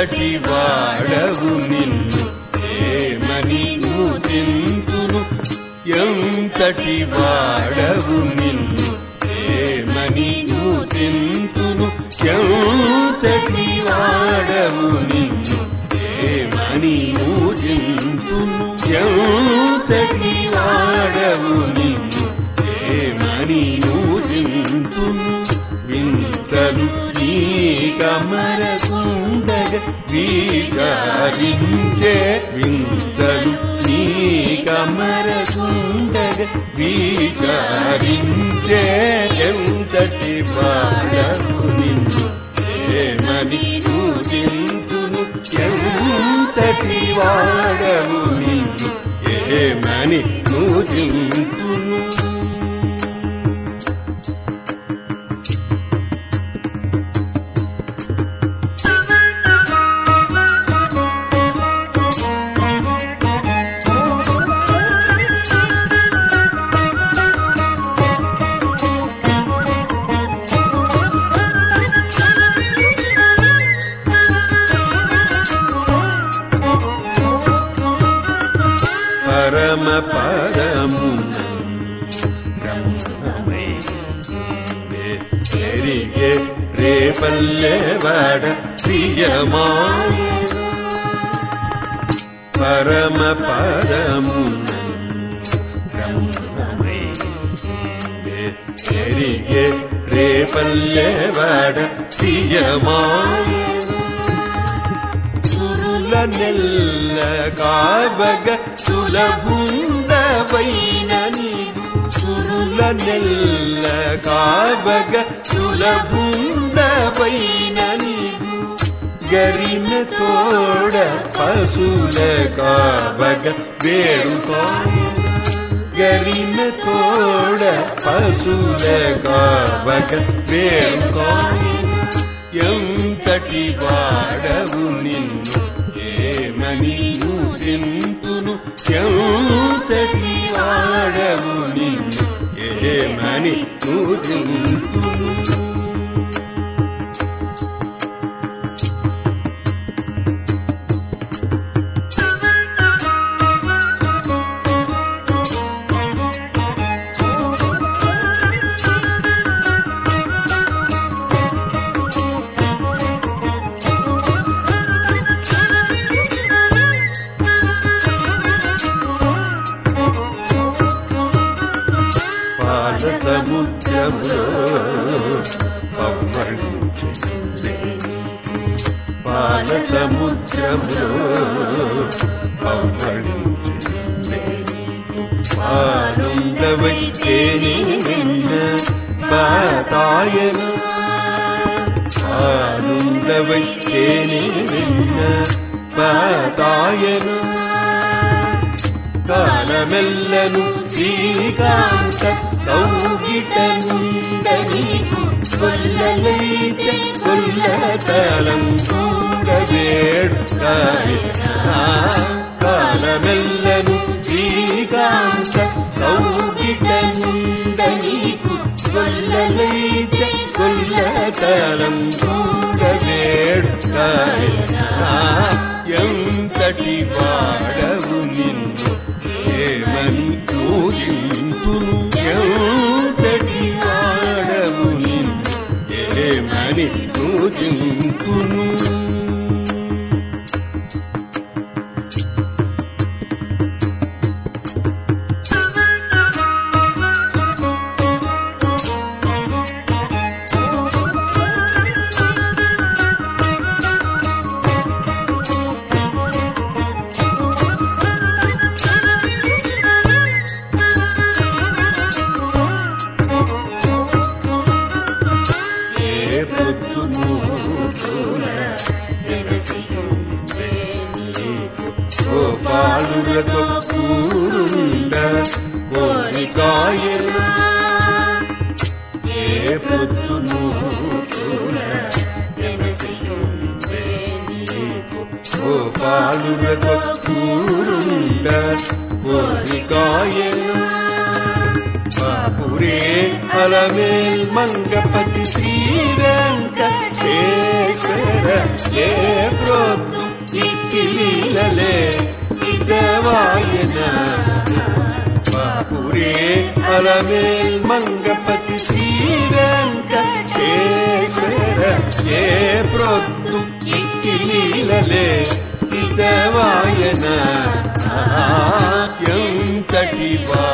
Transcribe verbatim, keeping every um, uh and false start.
ఎంతటి వాడవు నిన్ను ఏమని నూతింతును ఎంతటి వాడవు నిన్ను ఏమని నూతింతును ఎంతటి వాడవు నిన్ను ఏమని నూతింతును ఎంతటి వాడవు నిన్ను ఏమని నూతింతును వింతలు నీ కమరకుండగ విచారించే వింతలు నీ కమరకుండగ విచారించే ఎంతటి వాడవు నిన్ను ఏమని నూతింతును ఎంతటి వాడవు నిన్ను ఏమని నూతింతును పరమ పదము బ్రహ్మమై ఎరిగే రేపల్లెవాడ ప్రియమాయ పరమ పదము బ్రహ్మమై ఎరిగే రేపల్లెవాడ ప్రియమాయ సురుల నెల్ల కావగ సులభుండవైన నీవు సురుల నెల్ల కావగ సులభుండవైన నీవు గరిమ తోడ పశుల కావగ వేడుకాయ గరిమ తోడ పశుల కావగ వేడుకాయ ఎంతటి వాడవు నిన్ను ఏమని నూతింతును ఎంతటి వాడవు నిన్ను ఏమని నూతింతును సముద్రములో పవ్వళించే పాల సముద్రములో పవ్వళించే ఆనందవైతే నిన్న బాతాయన ఆనందవైతే నిన్న బాతాయన కాలమెల్లను శ్రీకాంత కౌగిటనుండ నీకు కొల్లలైతే కొల్లతలం చూడవేడు కాలమెల్లను శ్రీకాంత కౌగిటనుండ నీకు కొల్లలైతే కొల్లతలం చూడవేడు ఎంతటి వాడవు నిన్ను ఏమని నూతింతును ఎంతటి వాడవు నిన్ను ఏమని నూతింతును గోపాలులతో కూడుండ కోరికాయలు ఏ పొద్దును గోపాలులతో కూడుండ కోరికాయలు బాపురే అలమేల్ మంగపతి శ్రీ వెంకట వెంకటేశ్వర ఏ ప్రొద్దు ఇట్టి లీలలే ఇదవాయన బాపురే అలమేల్ మంగపతి శ్రీ వెంకటేశ్వర ఏ ప్రొద్దు ఇట్టి లీలలే ఇదవాయన ఎంతటి